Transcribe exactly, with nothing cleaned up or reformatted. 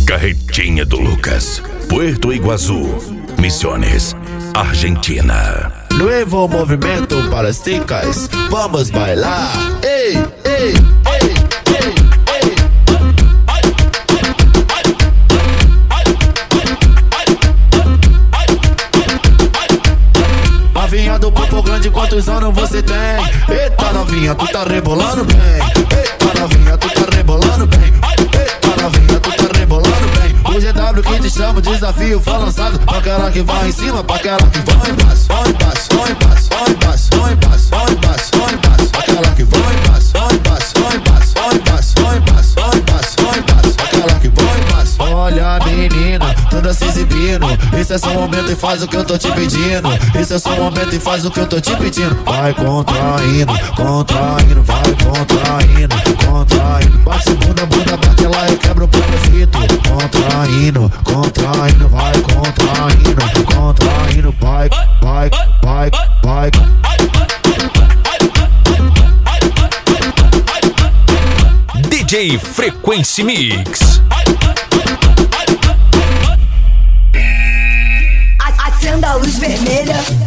Carretinha do Lucas, Puerto Iguaçu, Misiones, Argentina. Nuevo movimento para as ticas, vamos bailar. Ei, ei, ei, ei, ei. Novinha do Popo Grande, quantos anos você tem? Eita novinha, tu tá rebolando bem. Eita novinha, tu tá rebolando bem. Eita novinha, tu tá rebolando bem. O G W que te chama, desafio foi lançado. Pra aquela que vai em cima, pra aquela que vai embaixo. Vai embaixo, vai embaixo, vai embaixo, vai embaixo, vai embaixo, vai embaixo. Aquela que vai embaixo, vai embaixo, vai embaixo, vai embaixo, vai embaixo, vai embaixo, vai embaixo. Aquela que vai embaixo. Olha menina, toda se exibindo. Isso é só um momento e faz o que eu tô te pedindo. Isso é só um momento e faz o que eu tô te pedindo. Vai contraindo, contraindo, vai contraindo, contraindo. Bate bunda, bunda, bate lá e quebra o profito. Contraindo, contraindo, vai contraindo, contraindo, vai, vai, vai, vai. D J Frequency Mix. Acenda a luz vermelha.